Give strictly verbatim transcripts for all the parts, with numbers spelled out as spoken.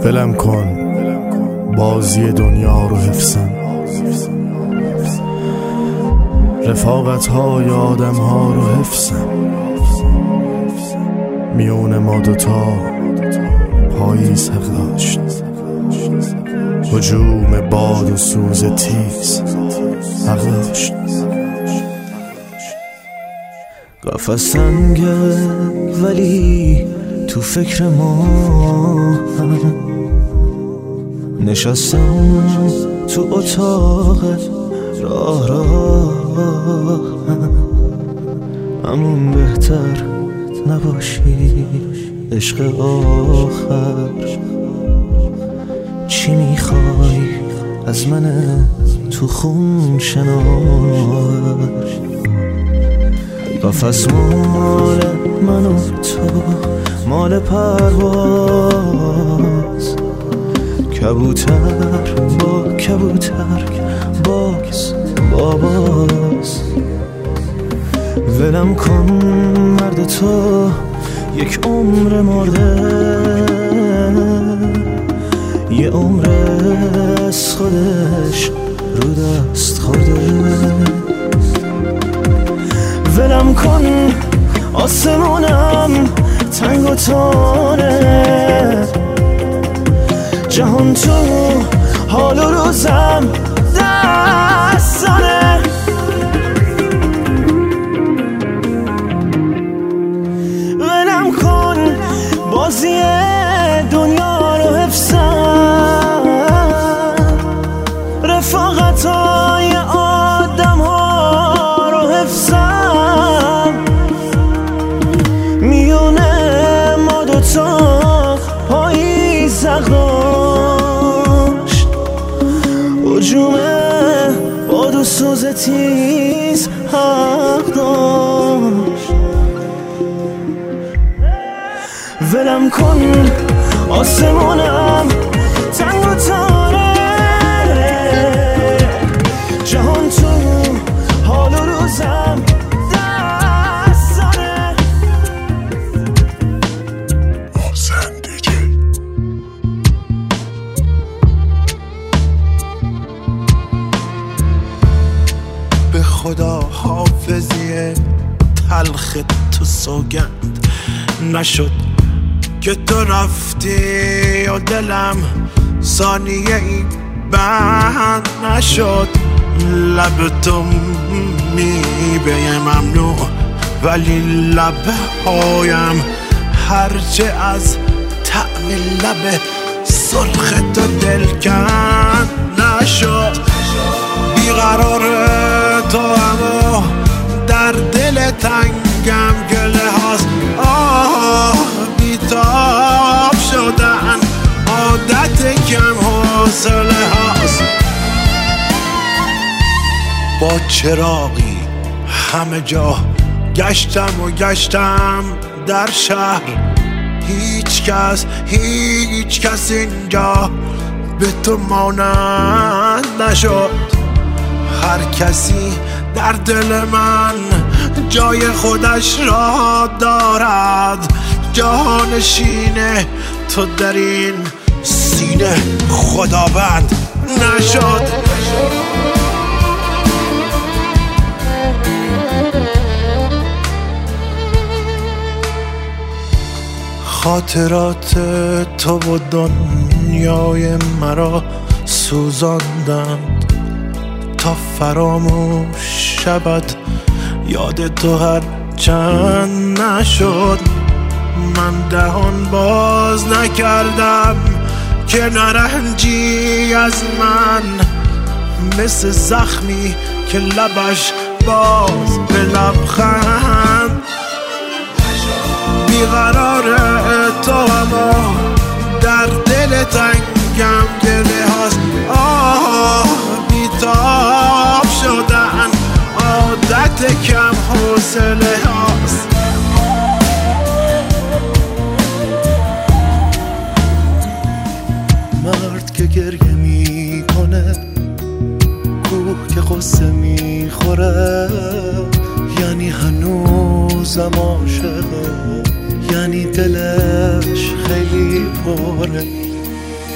ولم کن بازی دنیا رو حفظم، رفاقت های آدم ها رو حفظم، میون ما دوتا پاییز حق داشت، هجوم باد و سوز تیز حق داشت. قفس سنگه ولی تو فکر ما نشستم تو اتاق راه راه، همون بهتر نباشی عشق آخر. چی میخوای از من تو خون شنار؟ قفس مال من و تو مال پرواز، کبوتر با کبوتر باز باباز. ولم کن مرد تو یک عمر مرده، یه عمر از خودش رو دست خورده. ولم کن آسمونم تنگ و تاره، جهان تو حال و روزم دستانه. ولم کن بازی دنیا رو حفظم، رفاقت های آدم ها رو حفظم، میونه ما دوتا پاییز حق داشت، هجوم باد و سوز تیز حق داشت. ولم کن آسمونم تنگ و تاره، جهان تو حال و روزم دستانه. محسن دیجی. به خدا حافظی تلخ تو سوگند نشد که تو رفتی و دلم ثانیه ای بند نشد. لب تو میبه ممنوع ولی لب هایم هرچه از طعم لب سرخ تو دلکند نشد. بیقرار تو اما در دل تنگم گله هاست، آه بیتاب شدن عادت کم حوصله هاست. با چراغی همه جا گشتم و گشتم در شهر، هیچ کس هیچ کس اینجا به تو مانند نشد. هر کسی در دل من جای خودش را دارد، جانشین تو در این سینه خداوند نشد. خاطرات تو و دنیای مرا سوزاندند تا فراموش شود یاد تو هر چند نشد. من دهان باز نکردم که نرنجی از من، مثل زخمی که لبش باز به لبخند. بیقرار تو اما در دل تنگم گله هاست، آه بیتاب شدن عادت کم حوصله هاست. مرد که گریه می کنه، کوه که قصه می خوره، یعنی هنوزم عاشقه، یعنی دلش خیلی پره.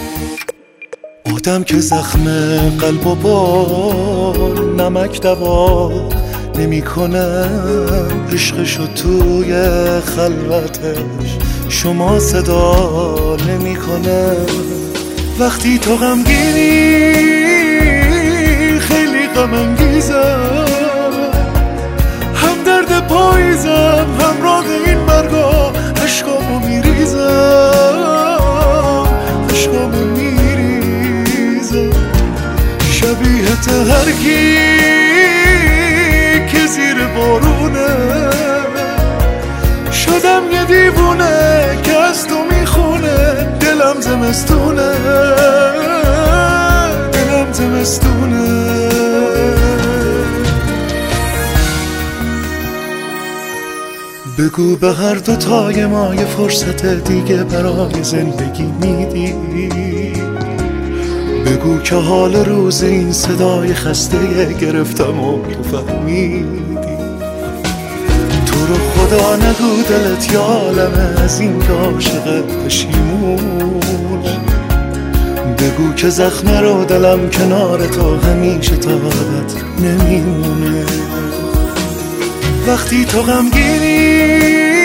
گفتم که زخم قلب و با نمک دوا نمی کنم، عشقشو توی خلوتش شما صدا نمی کنم. وقتی تو غمگینی خیلی غم انگیزم، هم درد پاییزم همراه این مرگا، عشقامو میریزم عشقامو میریزم. شبیه تهرگی که زیر بارونه، شدم یه دیوونه که از تو میخونه. دلم زمستونه دلم زمستونه. بگو به هر دو تای ما یه فرصت دیگه برای زندگی میدی. بگو که حال روز این صدای خسته گرفتم و تو فهمیدی. تو رو خدا نگو دلت یا عالمه از این که عاشقت پشیمون. بگو که زخم رو دلم کنار تو همیشه تا ابد نمیمونه. وقتی تو غمگینی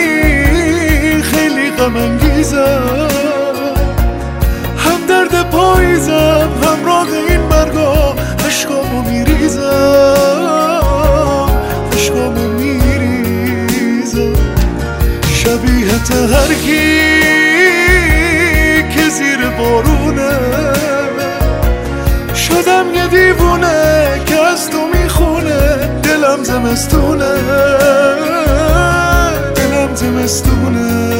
خیلی غم انگیزم، هم درد پاییزم همراه این مرگا، عشقامو میریزم عشقامو میریزم. شبیه تهرگی که زیر بارونه، شدم یه دیوونه که از تو میخونه. دلم زمستونه دلم زمستونه.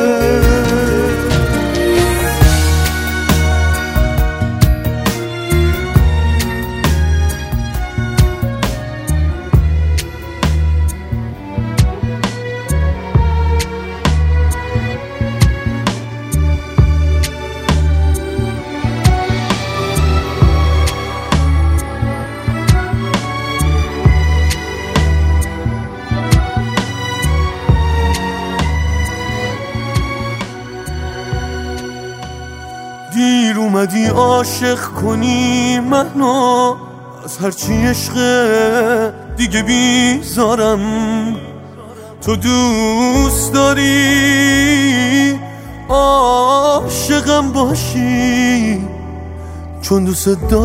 دیر اومدی عاشق کنی منو، از هرچی عشق دیگه بیزارم. تو دوست داری عاشقم باشی، چون دوست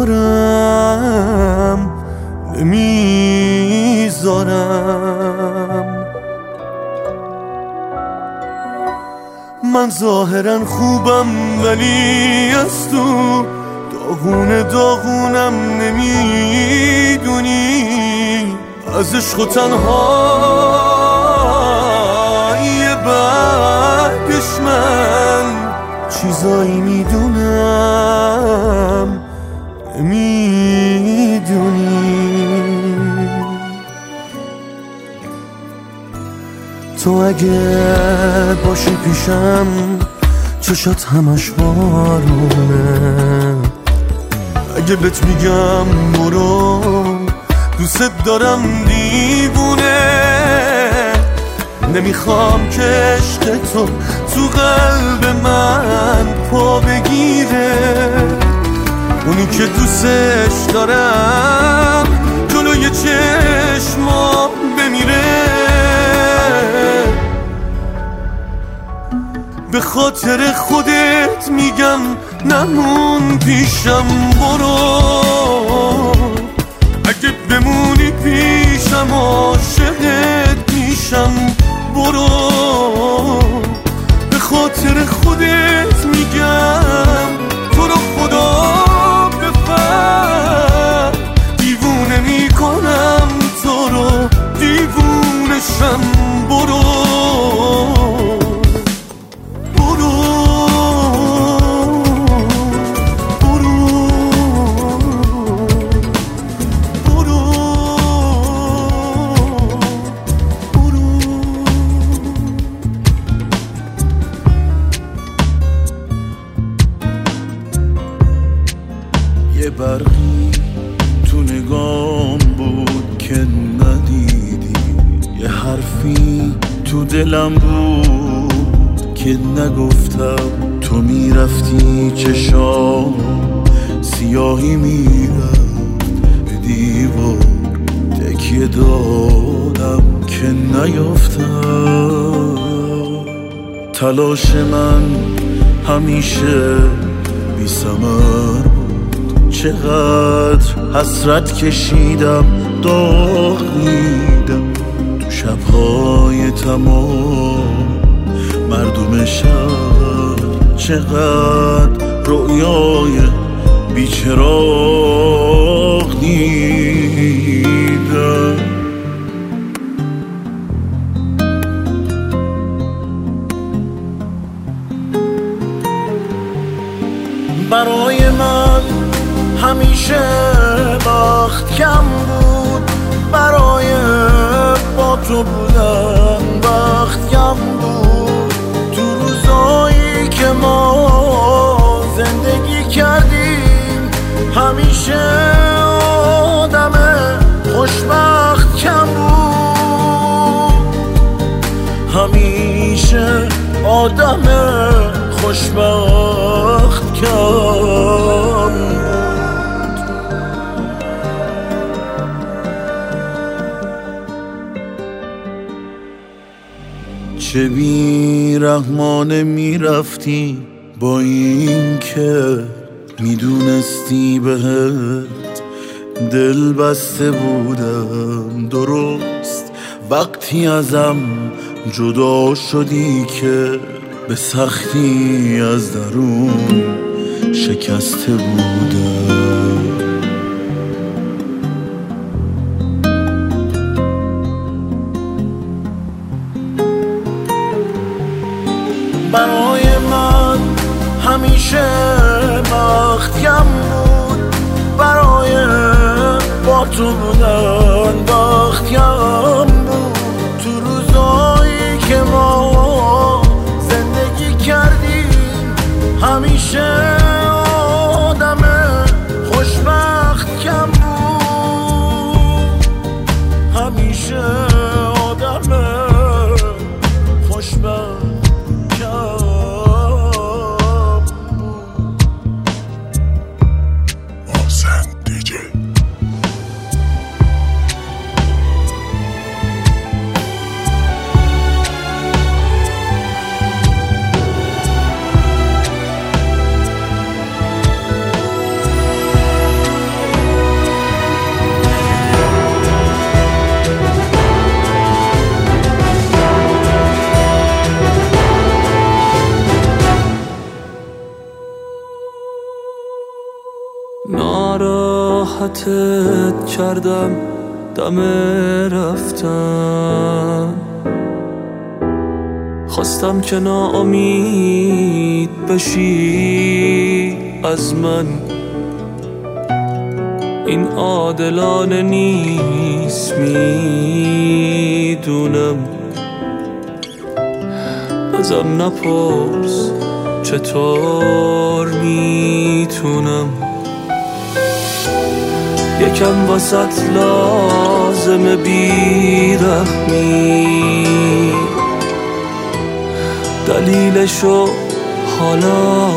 دارم نمیذارم. من ظاهرا خوبم ولی از تو داغون داغونم. نمیدونی از عشق و تنهایی بعدش من چیزایی میدونم نمیدونی. تو اگه باشی پیشم چشات همش بارونه. اگه بهت میگم برو دوست دارم دیوونه. نمیخوام که عشق تو تو قلب من پا بگیره. اونی که دوستش دارم جلوی چشمام بمیره. به خاطر خودت میگم نمون پیشم برو. اگه بمونی پیشم عاشقت میشم برو. به خاطر خودت میگم تو رو خدا بفهم. دیوونه میکنم تو رو دیوونشم برو. یه برقی تو نگام بود که ندیدی، یه حرفی تو دلم بود که نگفتم. تو میرفتی چشام سیاهی میرفت به دیوار تکیه دادم که نیافتم. تلاش من همیشه بی ثمر بود، چقدر حسرت کشیدم، داغ دیدم تو شبهای تمام مردم شهر، چقدر رویای بیچراغ دیدم. برای من همیشه وقت کم بود، برای با تو بودن وقت کم بود. تو روزایی که ما زندگی کردیم همیشه آدم خوشبخت کم بود، همیشه آدم خوشبخت کم بود. چه بی‌رحمانه میرفتی با این که میدونستی بهت دل بسته بودم. درست وقتی ازم جدا شدی که به سختی از درون شکسته بودم. برای من همیشه وقت کم بود، برای با تو بودن وقت کم بود. تو روزایی که ما زندگی کردیم همیشه آدم خوشبخت کم بود، همیشه آدم خوشبخت. ناراحتت کردم دم رفتن، خواستم که ناامید بشی از من. این عادلانه نیست میدونم، ازم نپرس چطور میتونم. یکم واسط لازم بیرحمی، دلیلشو حالا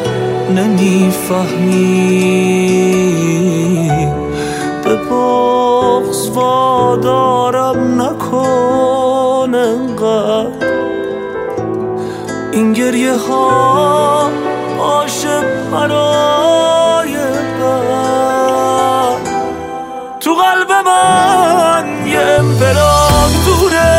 نمیفهمی. به بغض وادارم نکن انقدر، این گریه ها باشه برای بعد. تو قلب من یه امپراتوره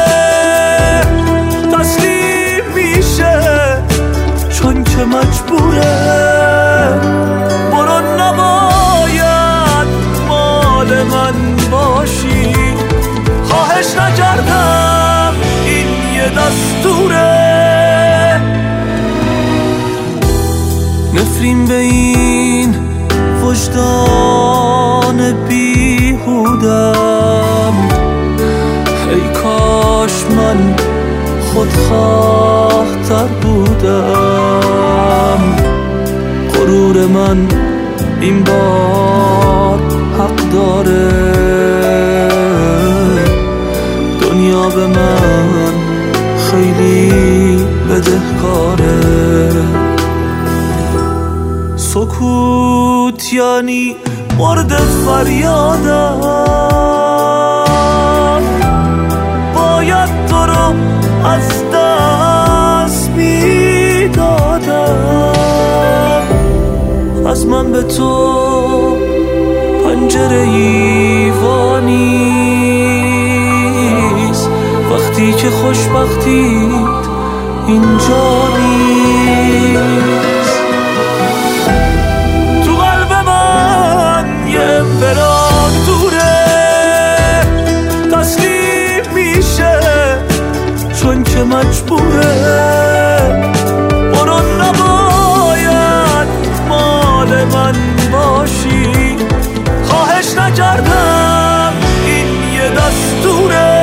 تسلیم میشه چون که مجبوره. برو نباید مال من باشی، خواهش نکردم این یه دستوره. نفرین به این وجدان بیهودم، ای کاش من خودخواه تر بودم. غرور من این بار حق داره، دنیا به من خیلی بدهکاره. سکوت یعنی مورد فریادم. باید تو رو از دست میدادم. از من به تو پنجره ایوانیست وقتی که خوشبختیت اینجا نیست. تو قلب من یه امپراتوره تسلیم میشه چون که مجبوره. برو نباید مال من باشی، خواهش نکردم این یه دستوره.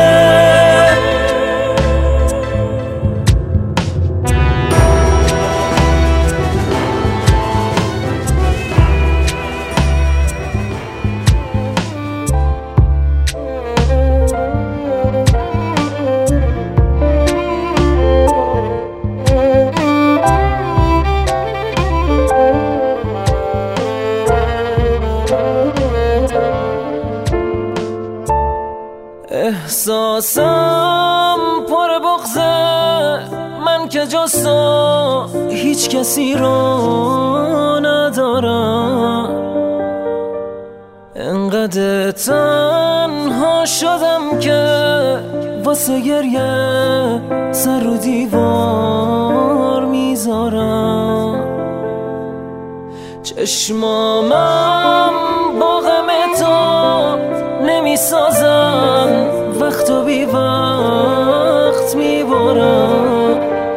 احساسم پر بغضه، من که جز تو هیچ کسی رو ندارم. انقدر تنها شدم که واسه گریه سر رو دیوار میذارم. چشمامم با غم تو نمیسازم، وقت و بی وقت میبارم.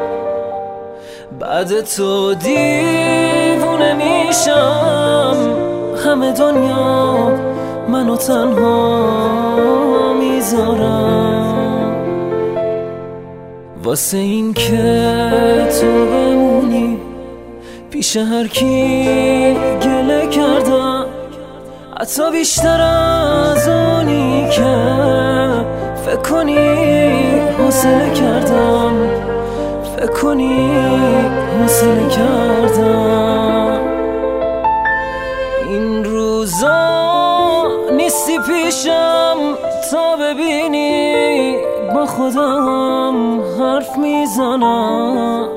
بعد تو دیوونه میشم، همه دنیا منو تنها میذارم. واسه این که تو بمونی پیش هر کی گله کردم، حتی بیشتر از اونی که فکر کنی حوصله کردم، فکر کنی حوصله کردم. این روزا نیستی پیشم تا ببینی با خودم حرف میزنم.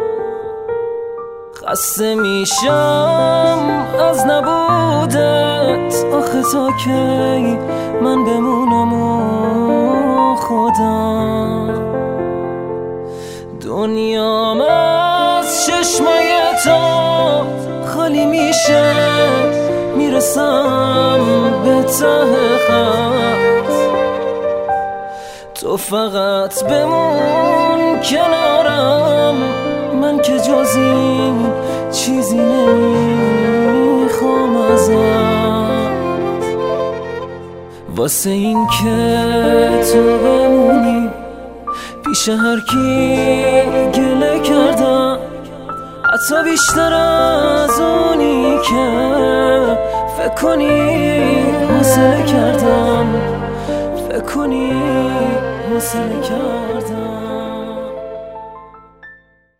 خسته میشم از نبودت، آخه تا کی من بمونم و خودم. دنیام از چشمای تو خالی میشه، میرسم به ته خط. تو فقط بمون کنارم، من که جز این چیزی نمیخوام ازت. واسه این که تو بمونی پیش هر کی گله کردم، حتی بیشتر از اونی که فکر کنی حوصله کردم، فکر کنی حوصله کردم.